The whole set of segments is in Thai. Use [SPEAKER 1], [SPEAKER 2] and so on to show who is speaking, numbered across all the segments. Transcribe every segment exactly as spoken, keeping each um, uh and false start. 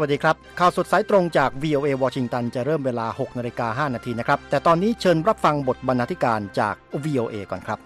[SPEAKER 1] วัสดีครับข่าวสดสายตรงจาก วี โอ เอ วอชิงตันจะเริ่มเวลา หกนาฬิกาห้านาทีนะครับแต่ตอนนี้เชิญรับฟังบทบรรณาธิการจาก วี โอ เอ ก่อนครับ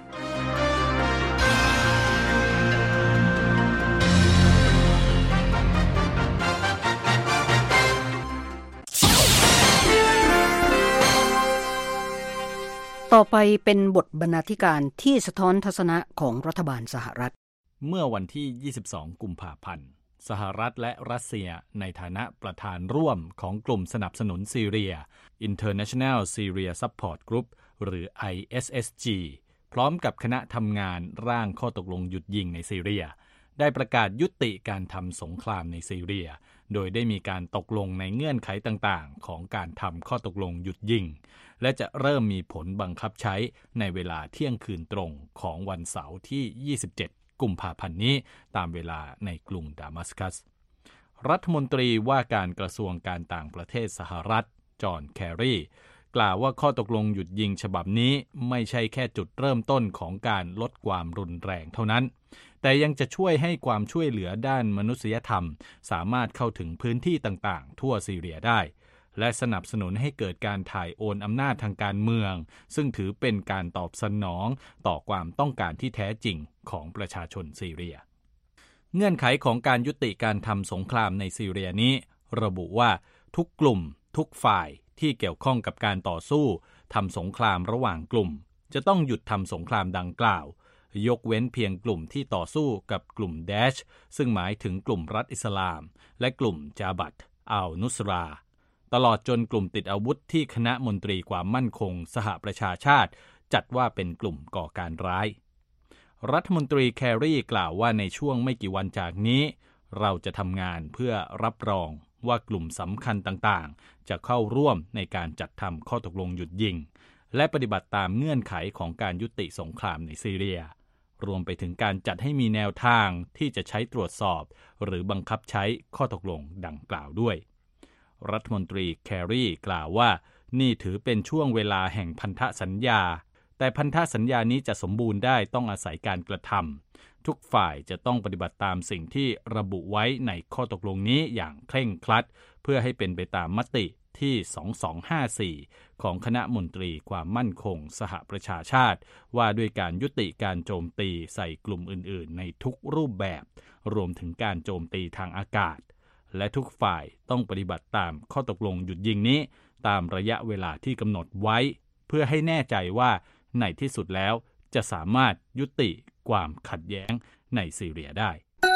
[SPEAKER 2] ต่อไปเป็นบทบรรณาธิการที่สะท้อนทัศนะของรัฐบาลสหรัฐ
[SPEAKER 3] เมื่อวันที่ยี่สิบสองกุมภาพันธ์สหรัฐและรัสเซียในฐานะประธานร่วมของกลุ่มสนับสนุนซีเรีย International Syria Support Group หรือ ไอ เอส เอส จี พร้อมกับคณะทำงานร่างข้อตกลงหยุดยิงในซีเรียได้ประกาศยุติการทำสงครามในซีเรียโดยได้มีการตกลงในเงื่อนไขต่างๆของการทำข้อตกลงหยุดยิงและจะเริ่มมีผลบังคับใช้ในเวลาเที่ยงคืนตรงของวันเสาร์ที่ยี่สิบเจ็ดกุมภาพันธ์นี้ตามเวลาในกรุงดามัสกัสรัฐมนตรีว่าการกระทรวงการต่างประเทศสหรัฐจอห์นแครีกล่าวว่าข้อตกลงหยุดยิงฉบับนี้ไม่ใช่แค่จุดเริ่มต้นของการลดความรุนแรงเท่านั้นแต่ยังจะช่วยให้ความช่วยเหลือด้านมนุษยธรรมสามารถเข้าถึงพื้นที่ต่างๆทั่วซีเรียได้และสนับสนุนให้เกิดการถ่ายโอนอำนาจทางการเมืองซึ่งถือเป็นการตอบสนองต่อความต้องการที่แท้จริงของประชาชนซีเรียเงื่อนไขของการยุติการทำสงครามในซีเรียนี้ระบุว่าทุกกลุ่มทุกฝ่ายที่เกี่ยวข้องกับการต่อสู้ทำสงครามระหว่างกลุ่มจะต้องหยุดทำสงครามดังกล่าวยกเว้นเพียงกลุ่มที่ต่อสู้กับกลุ่มแดชซึ่งหมายถึงกลุ่มรัฐอิสลามและกลุ่มจาบัตอัลนุสราตลอดจนกลุ่มติดอาวุธที่คณะมนตรีความมั่นคงสหประชาชาติจัดว่าเป็นกลุ่มก่อการร้ายรัฐมนตรีแครีกล่าวว่าในช่วงไม่กี่วันจากนี้เราจะทำงานเพื่อรับรองว่ากลุ่มสำคัญต่างๆจะเข้าร่วมในการจัดทำข้อตกลงหยุดยิงและปฏิบัติตามเงื่อนไขของการยุติสงครามในซีเรียรวมไปถึงการจัดให้มีแนวทางที่จะใช้ตรวจสอบหรือบังคับใช้ข้อตกลงดังกล่าวด้วยรัฐมนตรีแครีกล่าวว่านี่ถือเป็นช่วงเวลาแห่งพันธสัญญาแต่พันธสัญญานี้จะสมบูรณ์ได้ต้องอาศัยการกระทำทุกฝ่ายจะต้องปฏิบัติตามสิ่งที่ระบุไว้ในข้อตกลงนี้อย่างเคร่งครัดเพื่อให้เป็นไปตามมติที่สองพันสองร้อยห้าสิบสี่ของคณะมนตรีความมั่นคงสหประชาชาติว่าด้วยการยุติการโจมตีใส่กลุ่มอื่นๆในทุกรูปแบบรวมถึงการโจมตีทางอากาศและทุกฝ่ายต้องปฏิบัติตามข้อตกลงหยุดยิงนี้ตามระยะเวลาที่กำหนดไว้เพื่อให้แน่ใจว่าในที่สุดแล้วจะสามารถยุติความขัดแย้งในซีเรียได้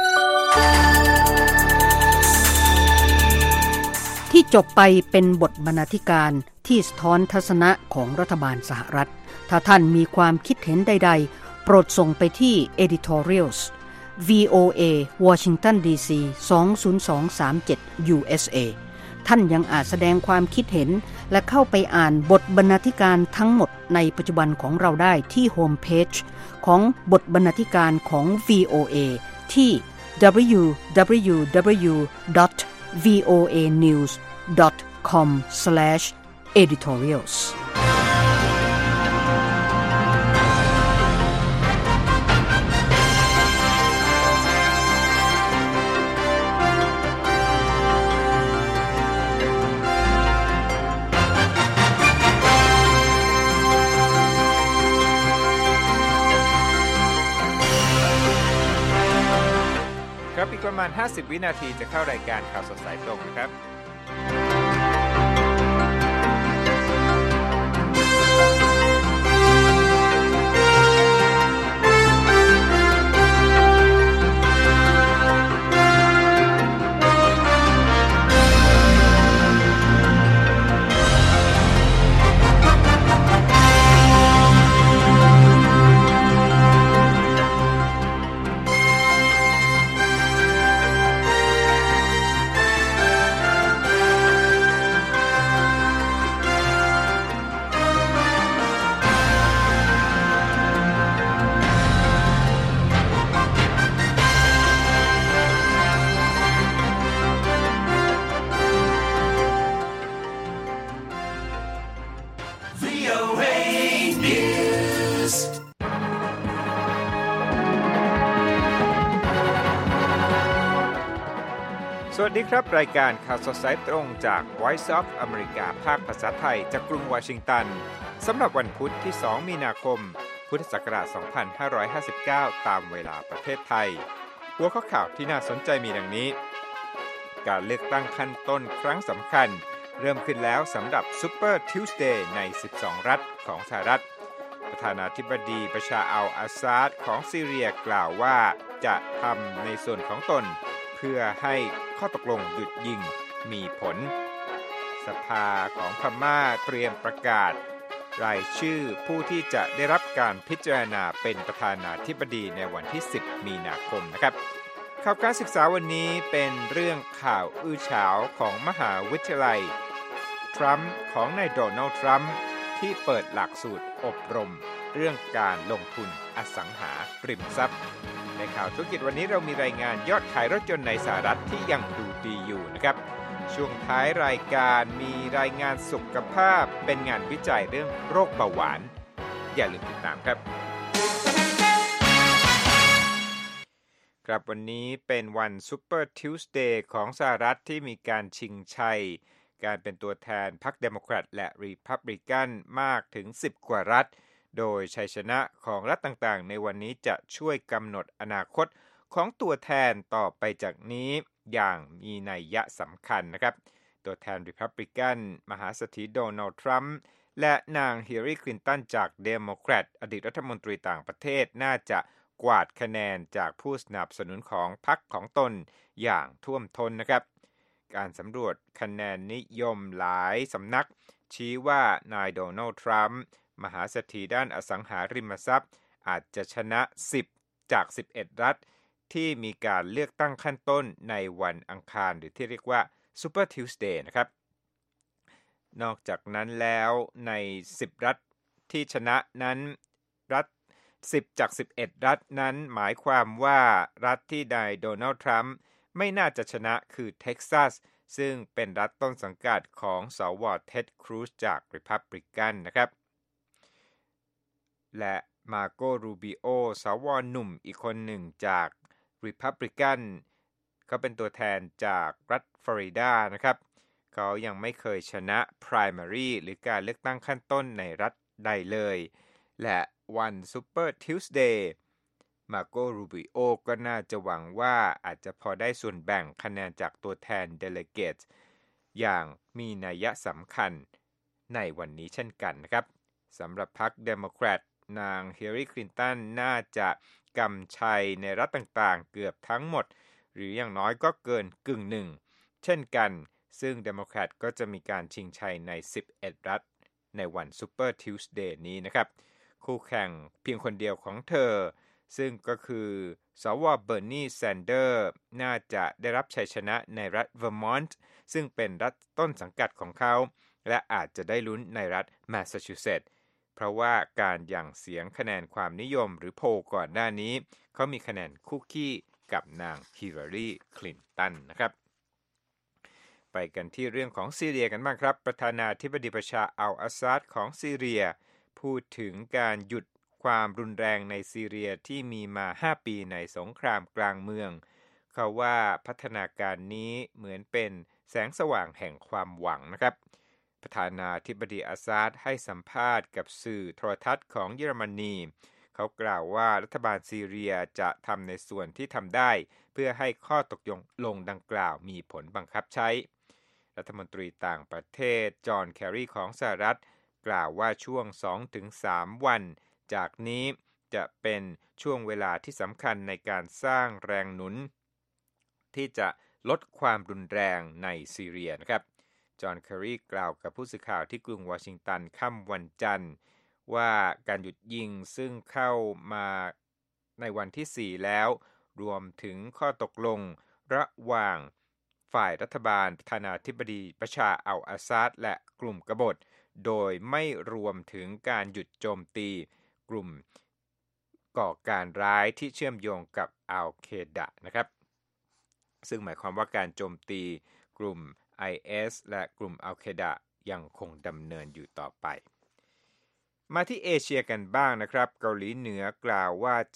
[SPEAKER 2] ที่จบไปเป็นบทบรรณาธิการที่สะท้อนทัศนะของรัฐบาลสหรัฐถ้าท่านมีความคิดเห็นใดๆโปรดส่งไปที่ editorials วี โอ เอ Washington ดี ซี สอง ศูนย์ สอง สาม เจ็ด ยู เอส เอ ท่านยังอาจแสดงความคิดเห็นและเข้าไปอ่านบทบรรณาธิการทั้งหมดในปัจจุบันของเราได้ที่โฮมเพจของบทบรรณาธิการของ วี โอ เอ ที่ ดับเบิลยู ดับเบิลยู ดับเบิลยู ดอท วี โอ เอ นิวส์ ดอท คอม สแลช เอดิทอเรียลส์
[SPEAKER 4] ครับอีกประมาณห้าสิบวินาทีจะเข้ารายการข่าวสดสายตรงนะครับวัสดีครับรายการข่าวสดสายตรงจาก Voice of America ภาคภาษาไทยจากกรุงวอชิงตันสำหรับวันพุธที่สองมีนาคมพุทธศักราชสองพันห้าร้อยห้าสิบเก้าตามเวลาประเทศไทยหัวข้อข่าวที่น่าสนใจมีดังนี้การเลือกตั้งขั้นต้นครั้งสำคัญเริ่มขึ้นแล้วสำหรับ Super Tuesday ในสิบสองรัฐของสหรัฐประธานาธิบดีบัชาร์อัลอาซาดของซีเรียกล่าวว่าจะทำในส่วนของตนเพื่อให้ข้อตกลงหยุดยิงมีผลสภาของพม่าเตรียมประกาศรายชื่อผู้ที่จะได้รับการพิจารณาเป็นประธานาธิบดีในวันที่สิบมีนาคมนะครับข่าวการศึกษาวันนี้เป็นเรื่องข่าวอื้อฉาวของมหาวิทยาลัยทรัมป์ของนายโดนัลด์ทรัมป์ที่เปิดหลักสูตรอบรมเรื่องการลงทุนอสังหาริมทรัพย์ในข่าวธุรกิจวันนี้เรามีรายงานยอดขายรถยนต์ในสหรัฐที่ยังดูดีอยู่นะครับช่วงท้ายรายการมีรายงานสุขภาพเป็นงานวิจัยเรื่องโรคเบาหวานอย่าลืมติดตามครับครับวันนี้เป็นวัน Super Tuesday ของสหรัฐที่มีการชิงชัยการเป็นตัวแทนพรรคเดโมแครตและรีพับลิกันมากถึงสิบกว่ารัฐโดยชัยชนะของรัฐต่างๆในวันนี้จะช่วยกำหนดอนาคตของตัวแทนต่อไปจากนี้อย่างมีนัยสำคัญนะครับตัวแทนรีพับลิกันมหาเศรษฐีโดนัลด์ทรัมป์และนางฮิลลารีคลินตันจากเดโมแครตอดีตรัฐมนตรีต่างประเทศน่าจะกวาดคะแนนจากผู้สนับสนุนของพรรคของตนอย่างท่วมท้นนะครับการสำรวจคะแนนนิยมหลายสำนักชี้ว่านายโดนัลด์ทรัมป์มหาเศรษฐีด้านอสังหาริมทรัพย์อาจจะชนะสิบจากสิบเอ็ดรัฐที่มีการเลือกตั้งขั้นต้นในวันอังคารหรือที่เรียกว่า Super Tuesday นะครับนอกจากนั้นแล้วในสิบรัฐที่ชนะนั้นรัฐสิบจากสิบเอ็ดรัฐนั้นหมายความว่ารัฐที่นายโดนัลด์ทรัมป์ไม่น่าจะชนะคือเท็กซัสซึ่งเป็นรัฐต้นสังกัดของสวเท็ดครูซจากรีพับลิกันนะครับและมาโกรูบิโอสวหนุ่มอีกคนหนึ่งจากรีพับลิกันเขาเป็นตัวแทนจากรัฐฟลอริดานะครับเขายังไม่เคยชนะ primary หรือการเลือกตั้งขั้นต้นในรัฐใดเลยและวัน Super Tuesday มาโกรูบิโอก็น่าจะหวังว่าอาจจะพอได้ส่วนแบ่งคะแนนจากตัวแทน Delegate อย่างมีนัยสำคัญในวันนี้เช่นกันนะครับสำหรับพรรคเดโมแครตนางฮิลลารีคลินตันน่าจะกำชัยในรัฐต่างๆเกือบทั้งหมดหรืออย่างน้อยก็เกินกึ่งหนึ่งเช่นกันซึ่งเดโมแครตก็จะมีการชิงชัยในสิบเอ็ดรัฐในวัน Super Tuesday นี้นะครับคู่แข่งเพียงคนเดียวของเธอซึ่งก็คือสวเบอร์นีแซนเดอร์น่าจะได้รับชัยชนะในรัฐเวอร์มอนต์ซึ่งเป็นรัฐต้นสังกัดของเขาและอาจจะได้ลุ้นในรัฐแมสซาชูเซตส์เพราะว่าการหยั่งเสียงคะแนนความนิยมหรือโพลก่อนหน้านี้เขามีคะแนนคู่ขี้กับนางฮิลลารีคลินตันนะครับไปกันที่เรื่องของซีเรียกันบ้างครับประธานาธิบดีบัชาร์อัลอาซาดของซีเรียพูดถึงการหยุดความรุนแรงในซีเรียที่มีมาห้าปีในสงครามกลางเมืองเขาว่าพัฒนาการนี้เหมือนเป็นแสงสว่างแห่งความหวังนะครับประธานาธิบดีอาซาดให้สัมภาษณ์กับสื่อโทรทัศน์ของเยอรมนีเขากล่าวว่ารัฐบาลซีเรียจะทำในส่วนที่ทำได้เพื่อให้ข้อตกลงดังกล่าวมีผลบังคับใช้รัฐมนตรีต่างประเทศจอห์นแครีของสหรัฐกล่าวว่าช่วง สองถึงสาม วันจากนี้จะเป็นช่วงเวลาที่สำคัญในการสร้างแรงหนุนที่จะลดความรุนแรงในซีเรียนะครับจอห์นแครีกล่าวกับผู้สื่อข่าวที่กรุงวอชิงตันค่ำวันจันทร์ว่าการหยุดยิงซึ่งเข้ามาในวันที่สี่แล้วรวมถึงข้อตกลงระหว่างฝ่ายรัฐบาลประธานาธิบดีบัชาร์อัลอาซาดและกลุ่มกบฏโดยไม่รวมถึงการหยุดโจมตีกลุ่มก่อการร้ายที่เชื่อมโยงกับอัลเคดะนะครับซึ่งหมายความว่าการโจมตีกลุ่ม ไอ เอส และกลุ่มอัลเคดะยังคงดำเนินอยู่ต่อไปมาที่เอเชียกันบ้างนะครับเกาหลีเหนือกล่าวว่าจะ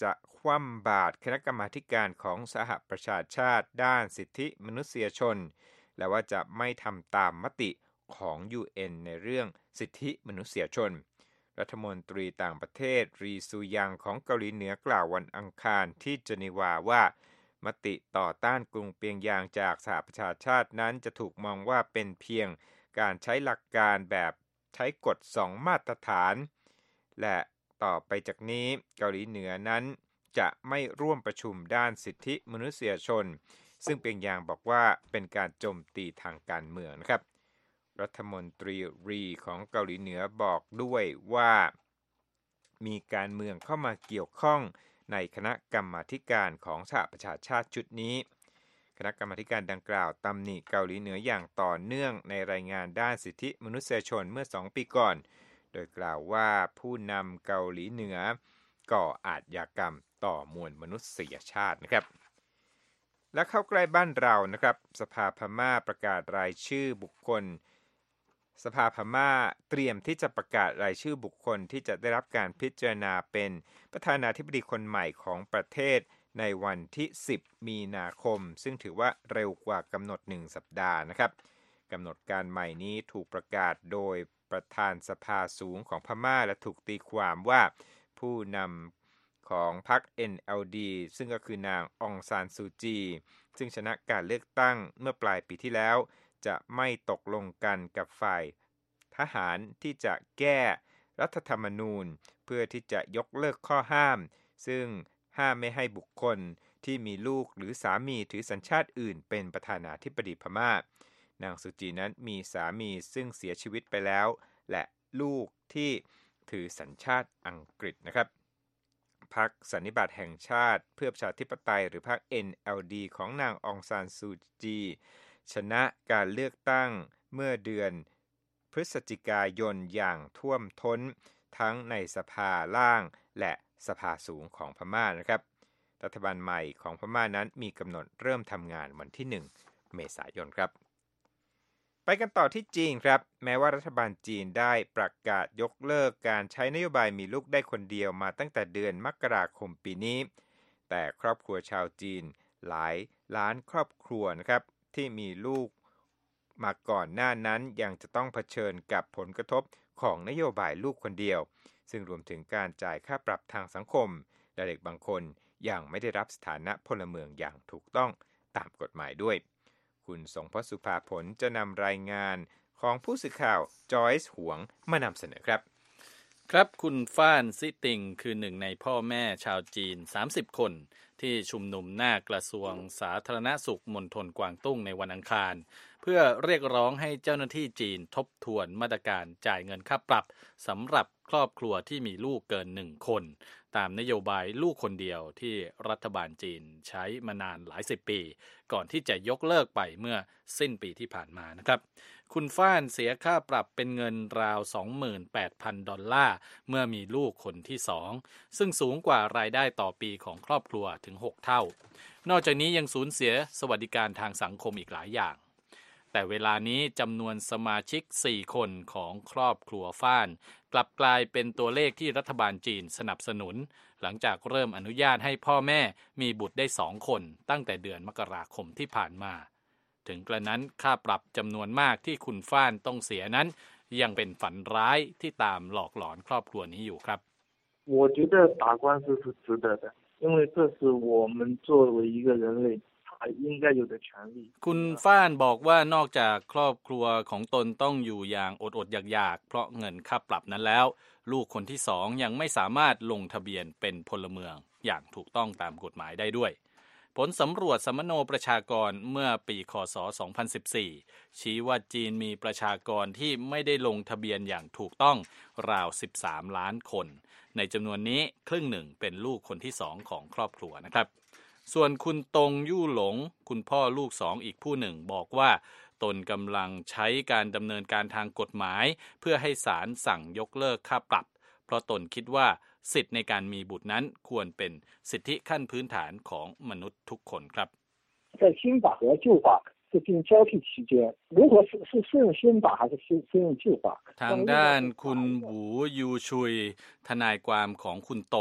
[SPEAKER 4] คว่ำบาตรคณะกรรมาธิการของสหประชาชาติด้านสิทธิมนุษยชนและว่าจะไม่ทำตามมติของ ยู เอ็น ในเรื่องสิทธิมนุษยชนรัฐมนตรีต่างประเทศรีซูยังของเกาหลีเหนือกล่าววันอังคารที่เจนีวาว่ามติต่อต้านกรุงเปียงยางจากสหประชาชาตินั้นจะถูกมองว่าเป็นเพียงการใช้หลักการแบบใช้กฎสองมาตรฐานและต่อไปจากนี้เกาหลีเหนือนั้นจะไม่ร่วมประชุมด้านสิทธิมนุษยชนซึ่งเปียงยางบอกว่าเป็นการโจมตีทางการเมืองนะครับรัฐมนตรีรีของเกาหลีเหนือบอกด้วยว่ามีการเมืองเข้ามาเกี่ยวข้องในคณะกรรมาธิการของสหประชาชาติชุดนี้คณะกรรมาธิการดังกล่าวตำหนิเกาหลีเหนืออย่างต่อเนื่องในรายงานด้านสิทธิมนุษยชนเมื่อสองปีก่อนโดยกล่าวว่าผู้นำเกาหลีเหนือก่ออาชญากรรมต่อมวลมนุษยชาตินะครับและเข้าใกล้บ้านเรานะครับสภาพม่าประกาศรายชื่อบุคคลสภาพม่าเตรียมที่จะประกาศรายชื่อบุคคลที่จะได้รับการพิจารณาเป็นประธานาธิบดีคนใหม่ของประเทศในวันที่สิบมีนาคมซึ่งถือว่าเร็วกว่ากำหนดหนึ่งสัปดาห์นะครับกำหนดการใหม่นี้ถูกประกาศโดยประธานสภาสูงของพม่าและถูกตีความว่าผู้นำของพรรค เอ็น แอล ดี ซึ่งก็คือนางองซานซูจีซึ่งชนะการเลือกตั้งเมื่อปลายปีที่แล้วจะไม่ตกลงกันกับฝ่ายทหารที่จะแก้รัฐธรรมนูญเพื่อที่จะยกเลิกข้อห้ามซึ่งห้ามไม่ให้บุคคลที่มีลูกหรือสามีถือสัญชาติอื่นเป็นประธานาธิบดีพม่านางซูจีนั้นมีสามีซึ่งเสียชีวิตไปแล้วและลูกที่ถือสัญชาติอังกฤษนะครับพรรคสันนิบาตแห่งชาติเพื่อประชาธิปไตยหรือพรรค เอ็น แอล ดี ของนางองซานซูจีชนะการเลือกตั้งเมื่อเดือนพฤศจิกายนอย่างท่วมท้นทั้งในสภาล่างและสภาสูงของพม่านะครับรัฐบาลใหม่ของพม่านั้นมีกำหนดเริ่มทำงานวันที่หนึ่งเมษายนครับไปกันต่อที่จีนครับแม้ว่ารัฐบาลจีนได้ประกาศยกเลิกการใช้นโยบายมีลูกได้คนเดียวมาตั้งแต่เดือนมกราคมปีนี้แต่ครอบครัวชาวจีนหลายล้านครอบครัวนะครับที่มีลูกมาก่อนหน้านั้นยังจะต้องเผชิญกับผลกระทบของนโยบายลูกคนเดียวซึ่งรวมถึงการจ่ายค่าปรับทางสังคมและเด็กบางคนยังไม่ได้รับสถานะพลเมืองอย่างถูกต้องตามกฎหมายด้วยคุณสงพสุภาผลจะนำรายงานของผู้สื่อข่าวจอยส์หวงมานำเสนอครับ
[SPEAKER 3] ครับคุณฟ้านซิติงคือหนึ่งในพ่อแม่ชาวจีนสามสิบคนที่ชุมนุมหน้ากระทรวงสาธารณสุขมณฑลกวางตุ้งในวันอังคารเพื่อเรียกร้องให้เจ้าหน้าที่จีนทบทวนมาตรการจ่ายเงินค่าปรับสำหรับครอบครัวที่มีลูกเกินหนึ่งคนตามนโยบายลูกคนเดียวที่รัฐบาลจีนใช้มานานหลายสิบปีก่อนที่จะยกเลิกไปเมื่อสิ้นปีที่ผ่านมานะครับคุณฟ้านเสียค่าปรับเป็นเงินราว สองหมื่นแปดพัน ดอลลาร์เมื่อมีลูกคนที่สองซึ่งสูงกว่ารายได้ต่อปีของครอบครัวถึงหกเท่านอกจากนี้ยังสูญเสียสวัสดิการทางสังคมอีกหลายอย่างแต่เวลานี้จำนวนสมาชิกสี่คนของครอบครัวฟ้านกลับกลายเป็นตัวเลขที่รัฐบาลจีนสนับสนุนหลังจากเริ่มอนุญาตให้พ่อแม่มีบุตรได้สองคนตั้งแต่เดือนมกราคมที่ผ่านมาถึงกระนั้นค่าปรับจำนวนมากที่คุณฟ้านต้องเสียนั้นยังเป็นฝันร้ายที่ตามหลอกหลอนครอบครัวนี้อยู่ครับ
[SPEAKER 5] 我觉得打官司是值得的，因为这是我们作为一个人类应该有的权利
[SPEAKER 3] คุณฟ้านบอกว่านอกจากครอบครัวของตนต้องอยู่อย่างอดๆอยากๆเพราะเงินค่าปรับนั้นแล้วลูกคนที่สองยังไม่สามารถลงทะเบียนเป็นพลเมืองอย่างถูกต้องตามกฎหมายได้ด้วยผลสำรวจสัมมโนประชากรเมื่อปีค.ศ. สองพันสิบสี่ชี้ว่าจีนมีประชากรที่ไม่ได้ลงทะเบียนอย่างถูกต้องราวสิบสามล้านคนในจำนวนนี้ครึ่งหนึ่งเป็นลูกคนที่สองของครอบครัวนะครับส่วนคุณตงยู่หลงคุณพ่อลูกสองอีกผู้หนึ่งบอกว่าตนกำลังใช้การดำเนินการทางกฎหมายเพื่อให้ศาลสั่งยกเลิกค่าปรับเพราะตนคิดว่าสิทธิในการมีบุตรนั้นควรเป็นสิทธิขั้นพื้นฐานของมนุษย์ทุกคนครับ
[SPEAKER 5] 在新法和旧法这进交替期间如何是是适用新法还是适用旧法
[SPEAKER 3] ทางด้านคุณบูยูชุยทนายความของคุณตง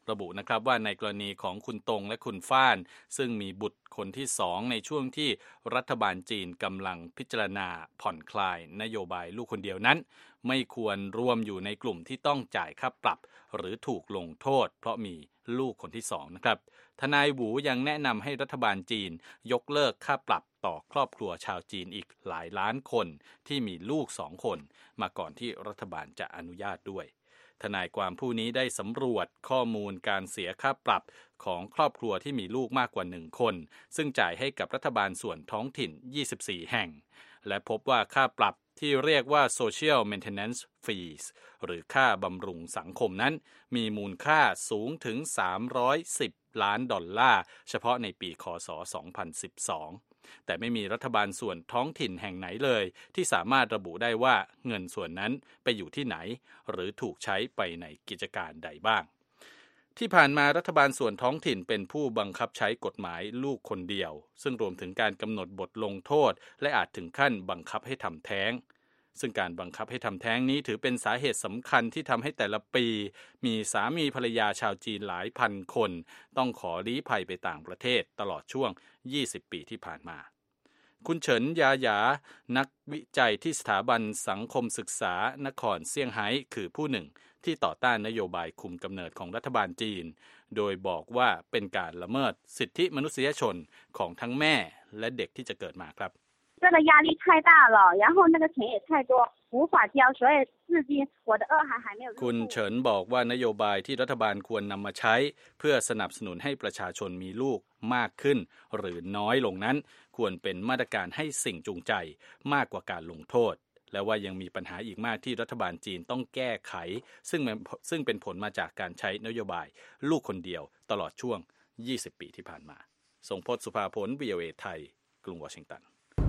[SPEAKER 3] ระบุนะครับว่าในกรณีของคุณตงและคุณฟ้านซึ่งมีบุตรคนที่สองในช่วงที่รัฐบาลจีนกำลังพิจารณาผ่อนคลายนโยบายลูกคนเดียวนั้นไม่ควรรวมอยู่ในกลุ่มที่ต้องจ่ายค่าปรับหรือถูกลงโทษเพราะมีลูกคนที่สองนะครับทนายหวูยังแนะนำให้รัฐบาลจีนยกเลิกค่าปรับต่อครอบครัวชาวจีนอีกหลายล้านคนที่มีลูกสองคนมาก่อนที่รัฐบาลจะอนุญาตด้วยทนายความผู้นี้ได้สำรวจข้อมูลการเสียค่าปรับของครอบครัวที่มีลูกมากกว่าหนึ่งคนซึ่งจ่ายให้กับรัฐบาลส่วนท้องถิ่นยี่สิบสี่แห่งและพบว่าค่าปรับที่เรียกว่า Social Maintenance Fees หรือค่าบำรุงสังคมนั้นมีมูลค่าสูงถึงสามร้อยสิบล้านดอลลาร์เฉพาะในปีค.ศ. สองพันสิบสองแต่ไม่มีรัฐบาลส่วนท้องถิ่นแห่งไหนเลยที่สามารถระบุได้ว่าเงินส่วนนั้นไปอยู่ที่ไหนหรือถูกใช้ไปในกิจการใดบ้างที่ผ่านมารัฐบาลส่วนท้องถิ่นเป็นผู้บังคับใช้กฎหมายลูกคนเดียวซึ่งรวมถึงการกำหนดบทลงโทษและอาจถึงขั้นบังคับให้ทำแท้งซึ่งการบังคับให้ทำแท้งนี้ถือเป็นสาเหตุสำคัญที่ทำให้แต่ละปีมีสามีภรรยาชาวจีนหลายพันคนต้องขอลี้ภัยไปต่างประเทศตลอดช่วงยี่สิบปีที่ผ่านมาคุณเฉินยาหยานักวิจัยที่สถาบันสังคมศึกษานครเซี่ยงไฮ้คือผู้หนึ่งที่ต่อต้านนโยบายคุมกำเนิดของรัฐบาลจีนโดยบอกว่าเป็นการละเมิดสิทธิมนุษยชนของทั้งแม่และเด็กที่จะเกิดมาครับ
[SPEAKER 6] 这个压力太大了，然后那个钱也太多，无法交，所以至今我的二孩还没有入户。
[SPEAKER 3] คุณเฉินบอกว่านโยบายที่รัฐบาลควรนำมาใช้เพื่อสนับสนุนให้ประชาชนมีลูกมากขึ้นหรือน้อยลงนั้นควรเป็นมาตรการให้สิ่งจูงใจมากกว่าการลงโทษและว่ายังมีปัญหาอีกมากที่รัฐบาลจีนต้องแก้ไขซึ่งซึ่งเป็นผลมาจากการใช้นโยบายลูกคนเดียวตลอดช่วงยี่สิบปีที่ผ่านมาทรงพจน์สุภาผล วี โอ เอ ไทยกรุงวอชิงตัน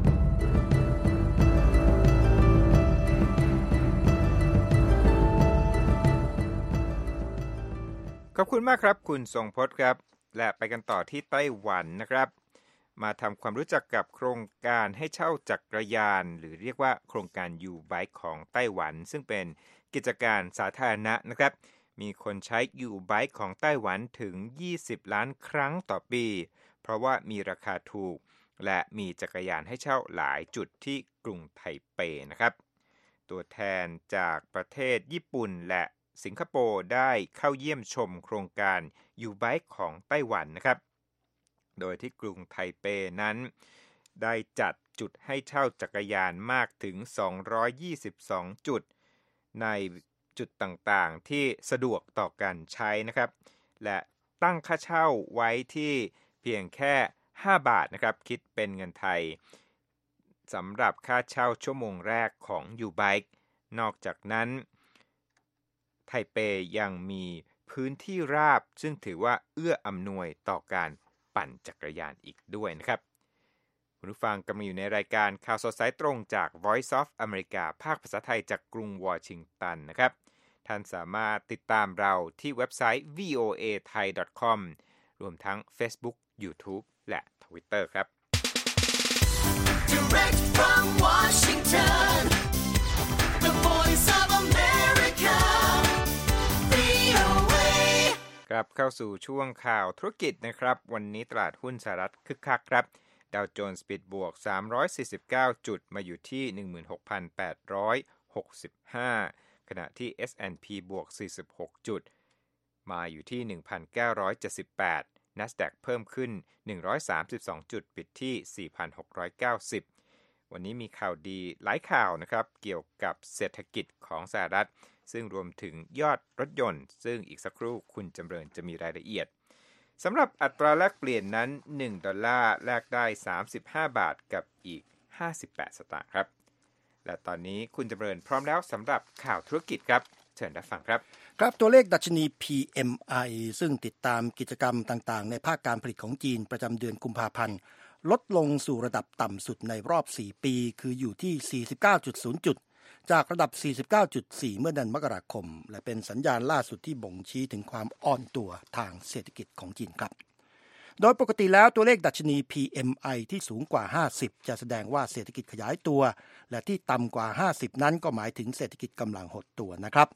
[SPEAKER 4] ขอบคุณมากครับคุณทรงพจน์ครับและไปกันต่อที่ไต้หวันนะครับมาทำความรู้จักกับโครงการให้เช่าจักรยานหรือเรียกว่าโครงการ U-Bike ของไต้หวันซึ่งเป็นกิจการสาธารณะนะครับมีคนใช้ U-Bike ของไต้หวันถึงยี่สิบล้านครั้งต่อปีเพราะว่ามีราคาถูกและมีจักรยานให้เช่าหลายจุดที่กรุงไทเปนะครับตัวแทนจากประเทศญี่ปุ่นและสิงคโปร์ได้เข้าเยี่ยมชมโครงการ U-Bike ของไต้หวันนะครับโดยที่กรุงไทเปนั้นได้จัดจุดให้เช่าจักรยานมากถึงสองร้อยยี่สิบสองจุดในจุดต่างๆที่สะดวกต่อการใช้นะครับและตั้งค่าเช่าไว้ที่เพียงแค่ห้าบาทนะครับคิดเป็นเงินไทยสำหรับค่าเช่าชั่วโมงแรกของ U-Bike นอกจากนั้นไทเปยังมีพื้นที่ราบซึ่งถือว่าเอื้ออำนวยต่อการปั่นจักรยานอีกด้วยนะครับคุณผู้ฟังกำลังอยู่ในรายการข่าวสดสายตรงจาก Voice of America ภาคภาษาไทยจากกรุงวอชิงตันนะครับท่านสามารถติดตามเราที่เว็บไซต์ วี โอ เอ ไทย ดอท คอม รวมทั้ง Facebook YouTube และ Twitter ครับ
[SPEAKER 7] Direct from Washington The Voice of America วี โอ เอ
[SPEAKER 4] กลับเข้าสู่ช่วงข่าวธุรกิจนะครับวันนี้ตลาดหุ้นสหรัฐคึกคักครับดาวโจนส์ปิดบวกสามร้อยสี่สิบเก้าจุดมาอยู่ที่ หนึ่งหมื่นหกพันแปดร้อยหกสิบห้า ขณะที่ เอส แอนด์ พี บวกสี่สิบหกจุดมาอยู่ที่ หนึ่งพันเก้าร้อยเจ็ดสิบแปด NASDAQ เพิ่มขึ้นหนึ่งร้อยสามสิบสองจุดปิดที่ สี่พันหกร้อยเก้าสิบ วันนี้มีข่าวดีหลายข่าวนะครับเกี่ยวกับเศรษฐกิจของสหรัฐซึ่งรวมถึงยอดรถยนต์ซึ่งอีกสักครู่คุณจำเริญจะมีรายละเอียดสำหรับอัตราแลกเปลี่ยนนั้นหนึ่งดอลลาร์แลกได้สามสิบห้าบาทกับอีกห้าสิบแปดสตางค์ครับและตอนนี้คุณจำเริญพร้อมแล้วสำหรับข่าวธุรกิจครับเชิญรับฟังครับ
[SPEAKER 1] ครับตัวเลขดัชนี พี เอ็ม ไอ ซึ่งติดตามกิจกรรมต่างๆในภาคการผลิตของจีนประจำเดือนกุมภาพันธ์ลดลงสู่ระดับต่ำสุดในรอบสี่ปีคืออยู่ที่ สี่สิบเก้าจุดศูนย์ จุดจากระดับ สี่สิบเก้าจุดสี่ เมื่อเดือนมกราคมและเป็นสัญญาณล่าสุดที่บ่งชี้ถึงความอ่อนตัวทางเศรษฐกิจของจีนครับโดยปกติแล้วตัวเลขดัชนี พี เอ็ม ไอ ที่สูงกว่าห้าสิบจะแสดงว่าเศรษฐกิจขยายตัวและที่ต่ำกว่าห้าสิบนั้นก็หมายถึงเศรษฐกิจกำลังหดตัวนะครับ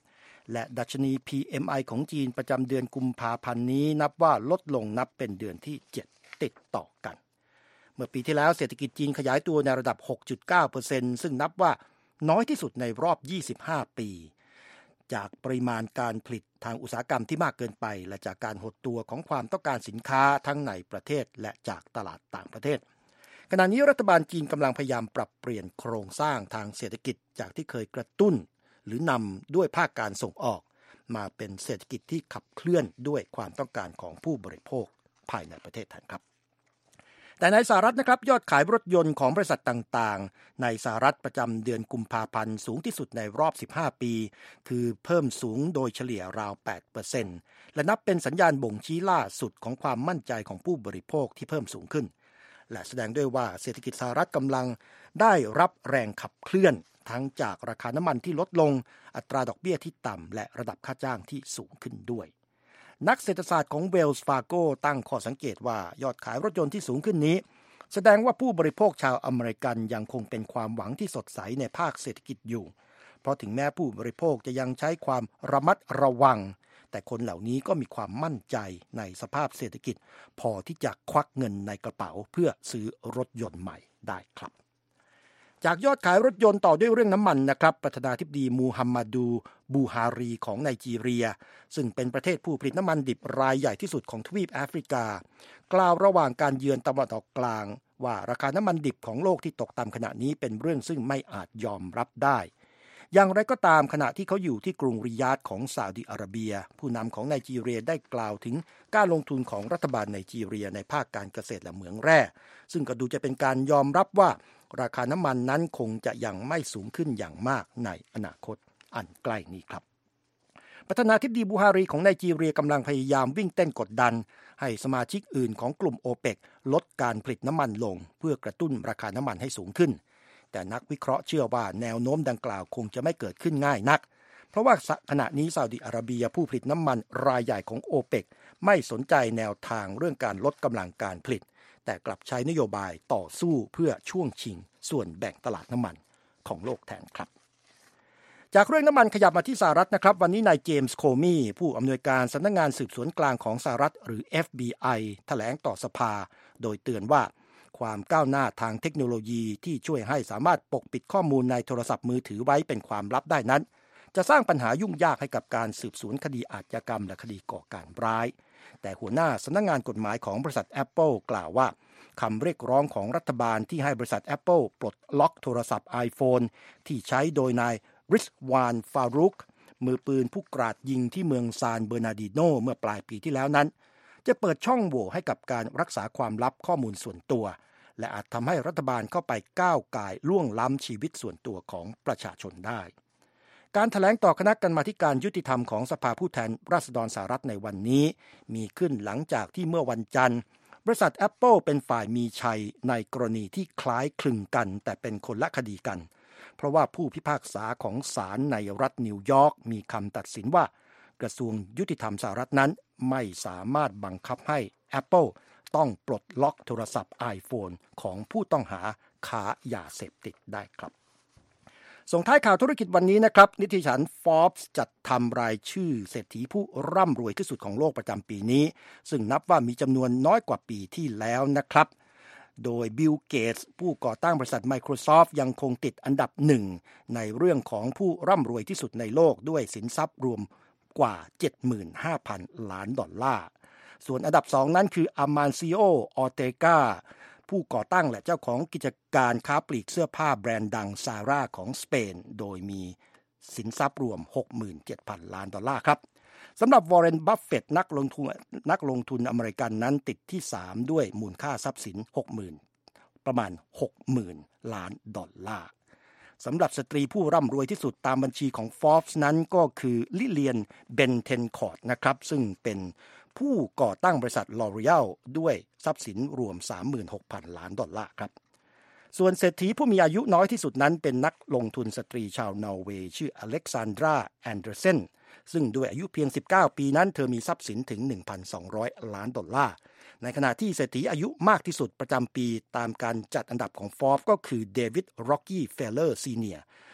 [SPEAKER 1] และดัชนี พี เอ็ม ไอ ของจีนประจำเดือนกุมภาพันธ์นี้นับว่าลดลงนับเป็นเดือนที่เจ็ดติดต่อกันเมื่อปีที่แล้วเศรษฐกิจจีนขยายตัวในระดับ หกจุดเก้าเปอร์เซ็นต์ ซึ่งนับว่าน้อยที่สุดในรอบยี่สิบห้าปีจากปริมาณการผลิตทางอุตสาหกรรมที่มากเกินไปและจากการหดตัวของความต้องการสินค้าทั้งในประเทศและจากตลาดต่างประเทศขณะนี้รัฐบาลจีนกำลังพยายามปรับเปลี่ยนโครงสร้างทางเศรษฐกิจจากที่เคยกระตุ้นหรือนำด้วยภาคการส่งออกมาเป็นเศรษฐกิจที่ขับเคลื่อนด้วยความต้องการของผู้บริโภคภายในประเทศแทนครับแต่ในสหรัฐนะครับยอดขายรถยนต์ของบริษัทต่างๆในสหรัฐประจำเดือนกุมภาพันธ์สูงที่สุดในรอบสิบห้าปีคือเพิ่มสูงโดยเฉลี่ยราว แปดเปอร์เซ็นต์ และนับเป็นสัญญาณบ่งชี้ล่าสุดของความมั่นใจของผู้บริโภคที่เพิ่มสูงขึ้นและแสดงด้วยว่าเศรษฐกิจสหรัฐกำลังได้รับแรงขับเคลื่อนทั้งจากราคาน้ำมันที่ลดลงอัตราดอกเบี้ยที่ต่ำและระดับค่าจ้างที่สูงขึ้นด้วยนักเศรษฐศาสตร์ของ Wells Fargo ตั้งข้อสังเกตว่ายอดขายรถยนต์ที่สูงขึ้นนี้แสดงว่าผู้บริโภคชาวอเมริกันยังคงเป็นความหวังที่สดใสในภาคเศรษฐกิจอยู่เพราะถึงแม้ผู้บริโภคจะยังใช้ความระมัดระวังแต่คนเหล่านี้ก็มีความมั่นใจในสภาพเศรษฐกิจพอที่จะควักเงินในกระเป๋าเพื่อซื้อรถยนต์ใหม่ได้ครับจากยอดขายรถยนต์ต่อด้วยเรื่องน้ำมันนะครับประธานาธิบดีมูฮัมหมัดดูบูฮารีของไนจีเรียซึ่งเป็นประเทศผู้ผลิตน้ำมันดิบรายใหญ่ที่สุดของทวีปแอฟริกากล่าวระหว่างการเยือนตะวันออกกลางว่าราคาน้ำมันดิบของโลกที่ตกต่ำขณะนี้เป็นเรื่องซึ่งไม่อาจยอมรับได้อย่างไรก็ตามขณะที่เขาอยู่ที่กรุงริยาดของซาอุดิอาระเบียผู้นำของไนจีเรียได้กล่าวถึงการลงทุนของรัฐบาลไนจีเรียในภาคการเกษตรและเหมืองแร่ซึ่งก็ดูจะเป็นการยอมรับว่าราคาน้ำมันนั้นคงจะยังไม่สูงขึ้นอย่างมากในอนาคตอันใกล้นี้ครับประธานาธิบดีบูฮารีของไนจีเรียกำลังพยายามวิ่งเต้นกดดันให้สมาชิกอื่นของกลุ่มโอเปกลดการผลิตน้ำมันลงเพื่อกระตุ้นราคาน้ำมันให้สูงขึ้นแต่นักวิเคราะห์เชื่อว่าแนวโน้มดังกล่าวคงจะไม่เกิดขึ้นง่ายนักเพราะว่าขณะนี้ซาอุดิอาระเบียผู้ผลิตน้ำมันรายใหญ่ของโอเปกไม่สนใจแนวทางเรื่องการลดกำลังการผลิตแต่กลับใช้นโยบายต่อสู้เพื่อช่วงชิงส่วนแบ่งตลาดน้ำมันของโลกแทนครับจากเรื่องน้ำมันขยับมาที่สหรัฐนะครับวันนี้นายเจมส์โคมีผู้อำนวยการสำนักงานสืบสวนกลางของสหรัฐหรือ เอฟ บี ไอ แถลงต่อสภาโดยเตือนว่าความก้าวหน้าทางเทคโนโลยีที่ช่วยให้สามารถปกปิดข้อมูลในโทรศัพท์มือถือไว้เป็นความลับได้นั้นจะสร้างปัญหายุ่งยากให้กับการสืบสวนคดีอาชญากรรมและคดีก่อการร้ายแต่หัวหน้าสำนักงานกฎหมายของบริษัท Apple กล่าวว่าคำเรียกร้องของรัฐบาลที่ให้บริษัท Apple ปลดล็อกโทรศัพท์ iPhone ที่ใช้โดยนายริชวานฟารุกมือปืนผู้กราดยิงที่เมืองซานเบอร์นาร์ดิโนเมื่อปลายปีที่แล้วนั้นจะเปิดช่องโหว่ให้กับการรักษาความลับข้อมูลส่วนตัวและอาจทำให้รัฐบาลเข้าไปก้าวก่ายล่วงล้ำชีวิตส่วนตัวของประชาชนได้การแถลงต่อคณะกรรมาธิการยุติธรรมของสภาผู้แทนราษฎรสหรัฐในวันนี้มีขึ้นหลังจากที่เมื่อวันจันทร์บริษัท Apple เป็นฝ่ายมีชัยในกรณีที่คล้ายคลึงกันแต่เป็นคนละคดีกันเพราะว่าผู้พิพากษาของศาลในรัฐนิวยอร์กมีคำตัดสินว่ากระทรวงยุติธรรมสหรัฐนั้นไม่สามารถบังคับให้ Apple ต้องปลดล็อกโทรศัพท์ iPhone ของผู้ต้องหาค้ายาเสพติดได้ครับส่งท้ายข่าวธุรกิจวันนี้นะครับนิตยสาร Forbes จัดทำรายชื่อเศรษฐีผู้ร่ำรวยที่สุดของโลกประจำปีนี้ซึ่งนับว่ามีจำนวนน้อยกว่าปีที่แล้วนะครับโดยบิล เกตส์ผู้ก่อตั้งบริษัท Microsoft ยังคงติดอันดับหนึ่งในเรื่องของผู้ร่ำรวยที่สุดในโลกด้วยสินทรัพย์รวมกว่า เจ็ดหมื่นห้าพัน ล้านดอลลาร์ส่วนอันดับสองนั้นคืออามาซิโอ ออเตกาผู้ก่อตั้งและเจ้าของกิจการค้าปลีกเสื้อผ้าแบรนด์ดังซาร่าของสเปนโดยมีสินทรัพย์รวม หกหมื่นเจ็ดพัน ล้านดอลลาร์ครับสำหรับวอร์เรน บัฟเฟตต์นักลงทุนนักลงทุนอเมริกันนั้นติดที่สามด้วยมูลค่าทรัพย์สิน หกหมื่น ประมาณ หกหมื่น ล้านดอลลาร์สำหรับสตรีผู้ร่ำรวยที่สุดตามบัญชีของ Forbes นั้นก็คือลิเลียน เบนเทนคอร์ตนะครับซึ่งเป็นผู้ก่อตั้งบริษัท L'Oreal ด้วยทรัพย์สินรวม สามหมื่นหกพัน ล้านดอลลาร์ครับส่วนเศรษฐีผู้มีอายุน้อยที่สุดนั้นเป็นนักลงทุนสตรีชาวนอร์เวย์ชื่ออเล็กซานดราแอนเดอร์เซนซึ่งด้วยอายุเพียงสิบเก้าปีนั้นเธอมีทรัพย์สินถึง หนึ่งพันสองร้อย ล้านดอลลาร์ในขณะที่เศรษฐีอายุมากที่สุดประจำปีตามการจัดอันดับของ Forbes ก็คือเดวิด ร็อกกี้ เฟลเลอร์ ซีเนียร์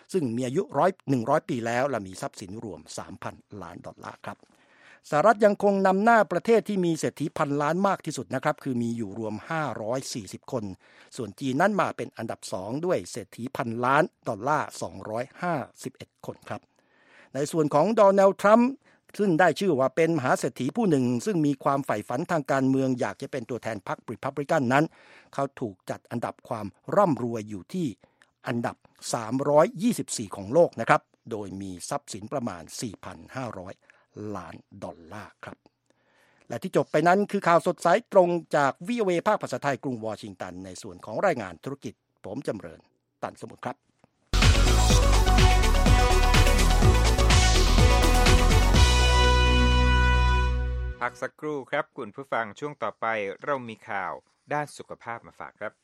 [SPEAKER 1] ซึ่งมีอายุร้อยหนึ่งร้อยปีแล้วและมีทรัพย์สินรวม สามพัน ล้านดอลลาร์ครับสหรัฐยังคงนำหน้าประเทศที่มีเศรษฐีพันล้านมากที่สุดนะครับคือมีอยู่รวมห้าร้อยสี่สิบคนส่วนจีนนั้นมาเป็นอันดับสองด้วยเศรษฐีพันล้านดอลลาร์สองร้อยห้าสิบเอ็ดคนครับในส่วนของโดนัลด์ทรัมป์ซึ่งได้ชื่อว่าเป็นมหาเศรษฐีผู้หนึ่งซึ่งมีความใฝ่ฝันทางการเมืองอยากจะเป็นตัวแทนพรรครีพับลิกันนั้นเขาถูกจัดอันดับความร่ำรวยอยู่ที่อันดับสามร้อยยี่สิบสี่ของโลกนะครับโดยมีทรัพย์สินประมาณ สี่พันห้าร้อย ล้านดอลลาร์ครับและที่จบไปนั้นคือข่าวสดสายตรงจาก วี โอ เอ ภาคภาษาไทยกรุงวอชิงตันในส่วนของรายงานธุรกิจผมจำเริญตันสมุทรครับ
[SPEAKER 4] พักสักครู่ครับคุณผู้ฟังช่วงต่อไปเรามีข่าวด้านสุขภาพมาฝากครับ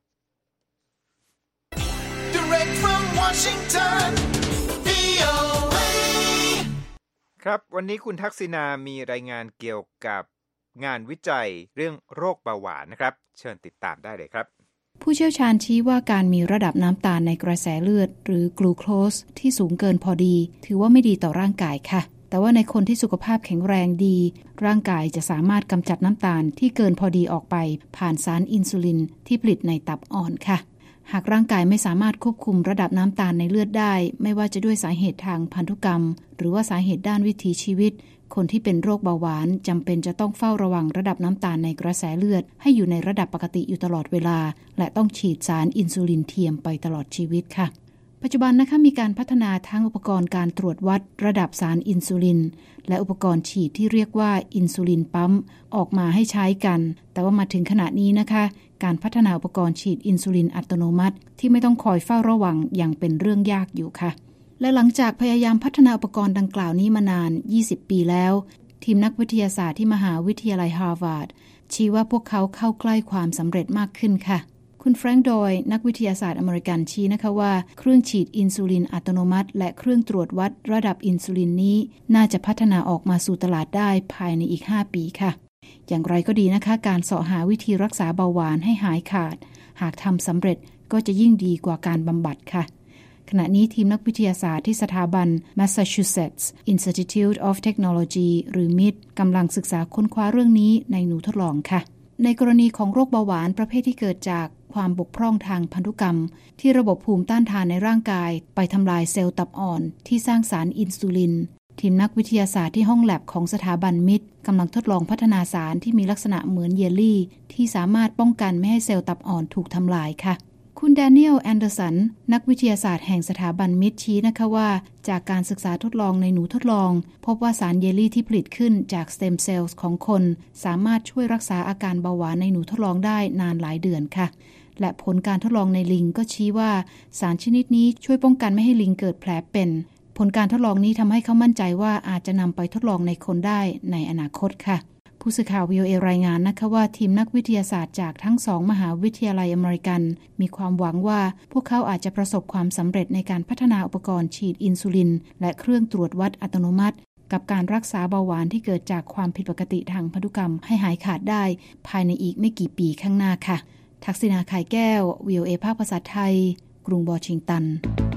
[SPEAKER 7] Direct from Washington วี โอ เอ
[SPEAKER 4] ครับวันนี้คุณทักษิณามีรายงานเกี่ยวกับงานวิจัยเรื่องโรคเบาหวานนะครับเชิญติดตามได้เลยครับ
[SPEAKER 8] ผู้เชี่ยวชาญชี้ว่าการมีระดับน้ำตาลในกระแสเลือดหรือกลูโคสที่สูงเกินพอดีถือว่าไม่ดีต่อร่างกายค่ะแต่ว่าในคนที่สุขภาพแข็งแรงดีร่างกายจะสามารถกำจัดน้ำตาลที่เกินพอดีออกไปผ่านสารอินซูลินที่ผลิตในตับอ่อนค่ะหากร่างกายไม่สามารถควบคุมระดับน้ำตาลในเลือดได้ไม่ว่าจะด้วยสาเหตุทางพันธุกรรมหรือว่าสาเหตุด้านวิถีชีวิตคนที่เป็นโรคเบาหวานจำเป็นจะต้องเฝ้าระวังระดับน้ำตาลในกระแสเลือดให้อยู่ในระดับปกติอยู่ตลอดเวลาและต้องฉีดสารอินซูลินเทียมไปตลอดชีวิตค่ะปัจจุบันนะคะมีการพัฒนาทั้งอุปกรณ์การตรวจวัดระดับสารอินซูลินและอุปกรณ์ฉีดที่เรียกว่าอินซูลินปั๊มออกมาให้ใช้กันแต่ว่ามาถึงขณะนี้นะคะการพัฒนาอุปกรณ์ฉีดอินซูลินอัตโนมัติที่ไม่ต้องคอยเฝ้าระวังยังเป็นเรื่องยากอยู่ค่ะและหลังจากพยายามพัฒนาอุปกรณ์ดังกล่าวนี้มานานยี่สิบปีแล้วทีมนักวิทยาศาสตร์ที่มหาวิทยาลัยฮาร์วาร์ดชี้ว่าพวกเขาเข้าใกล้ความสำเร็จมากขึ้นค่ะคุณแฟรงค์ดอยนักวิทยาศาสตร์อเมริกันชี้นะคะว่าเครื่องฉีดอินซูลินอัตโนมัติและเครื่องตรวจวัดระดับอินซูลินนี้น่าจะพัฒนาออกมาสู่ตลาดได้ภายในอีกห้าปีค่ะอย่างไรก็ดีนะคะการเสาะหาวิธีรักษาเบาหวานให้หายขาดหากทำสำเร็จก็จะยิ่งดีกว่าการบำบัดค่ะขณะนี้ทีมนักวิทยาศาสตร์ที่สถาบัน Massachusetts Institute of Technology หรือ มิด กำลังศึกษาค้นคว้าเรื่องนี้ในหนูทดลองค่ะในกรณีของโรคเบาหวานประเภทที่เกิดจากความบกพร่องทางพันธุกรรมที่ระบบภูมิต้านทานในร่างกายไปทำลายเซลล์ตับอ่อนที่สร้างสารอินซูลินทีมนักวิทยาศาสตร์ที่ห้องแลบของสถาบัน มิด กำลังทดลองพัฒนาสารที่มีลักษณะเหมือนเยลลี่ที่สามารถป้องกันไม่ให้เซลล์ตับอ่อนถูกทำลายค่ะคุณแดเนียล แอนเดอร์สันนักวิทยาศาสตร์แห่งสถาบัน มิด ชี้นะคะว่าจากการศึกษาทดลองในหนูทดลองพบว่าสารเยลลี่ที่ผลิตขึ้นจากสเต็มเซลล์ของคนสามารถช่วยรักษาอาการเบาหวานในหนูทดลองได้นานหลายเดือนค่ะและผลการทดลองในลิงก็ชี้ว่าสารชนิดนี้ช่วยป้องกันไม่ให้ลิงเกิดแผลเป็นผลการทดลองนี้ทำให้เขามั่นใจว่าอาจจะนำไปทดลองในคนได้ในอนาคตค่ะผู้สื่อข่าว วี โอ เอ รายงานนะคะว่าทีมนักวิทยาศาสตร์จากทั้งสองมหาวิทยาลัยอเมริกันมีความหวังว่าพวกเขาอาจจะประสบความสำเร็จในการพัฒนาอุปกรณ์ฉีดอินซูลินและเครื่องตรวจวัดอัตโนมัติกับการรักษาเบาหวานที่เกิดจากความผิดปกติทางพันธุกรรมให้หายขาดได้ภายในอีกไม่กี่ปีข้างหน้าค่ะทักษิณา ไข่แก้ว วี โอ เอ ภาคภาษาไทยกรุงวอชิงตัน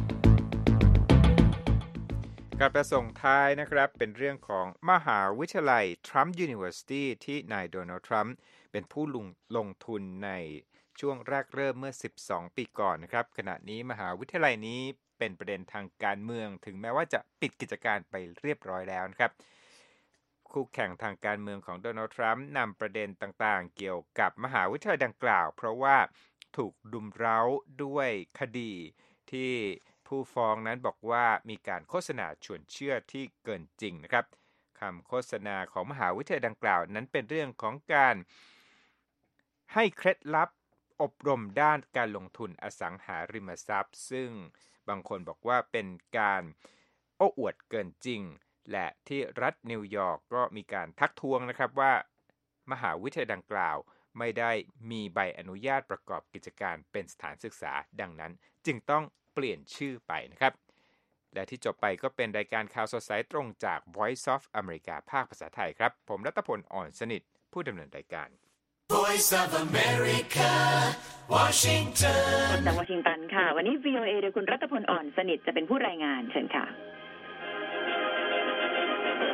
[SPEAKER 4] การประส่งท้ายนะครับเป็นเรื่องของมหาวิทยาลัย Trump University ที่นายโดนัลด์ทรัมป์เป็นผู้ลงลงทุนในช่วงแรกเริ่มเมื่อสิบสองปีก่อนนะครับขณะนี้มหาวิทยาลัยนี้เป็นประเด็นทางการเมืองถึงแม้ว่าจะปิดกิจการไปเรียบร้อยแล้วนะครับคู่แข่งทางการเมืองของโดนัลด์ทรัมป์นำประเด็นต่างๆเกี่ยวกับมหาวิทยาลัยดังกล่าวเพราะว่าถูกรุมเร้าด้วยคดีที่ผู้ฟ้องนั้นบอกว่ามีการโฆษณาชวนเชื่อที่เกินจริงนะครับคำโฆษณาของมหาวิทยาลัยดังกล่าวนั้นเป็นเรื่องของการให้เคล็ดลับอบรมด้านการลงทุนอสังหาริมทรัพย์ซึ่งบางคนบอกว่าเป็นการโอ้อวดเกินจริงและที่รัฐนิวยอร์กก็มีการทักท้วงนะครับว่ามหาวิทยาลัยดังกล่าวไม่ได้มีใบอนุญาตประกอบกิจการเป็นสถานศึกษาดังนั้นจึงต้องเปลี่ยนชื่อไปนะครับและที่จบไปก็เป็นรายการข่าวสดสายตรงจาก Voice of America ภาคภาษาไทยครับผมรัตพล อ่อนสนิทผู้ดำเนินรายการ
[SPEAKER 7] Voice of America Washington
[SPEAKER 9] จากวอชิงตันค่ะวันนี้ วี โอ เอ โดยคุณรัตพลอ่อนสนิทจะเป็นผู้รายงานเชิญค่ะ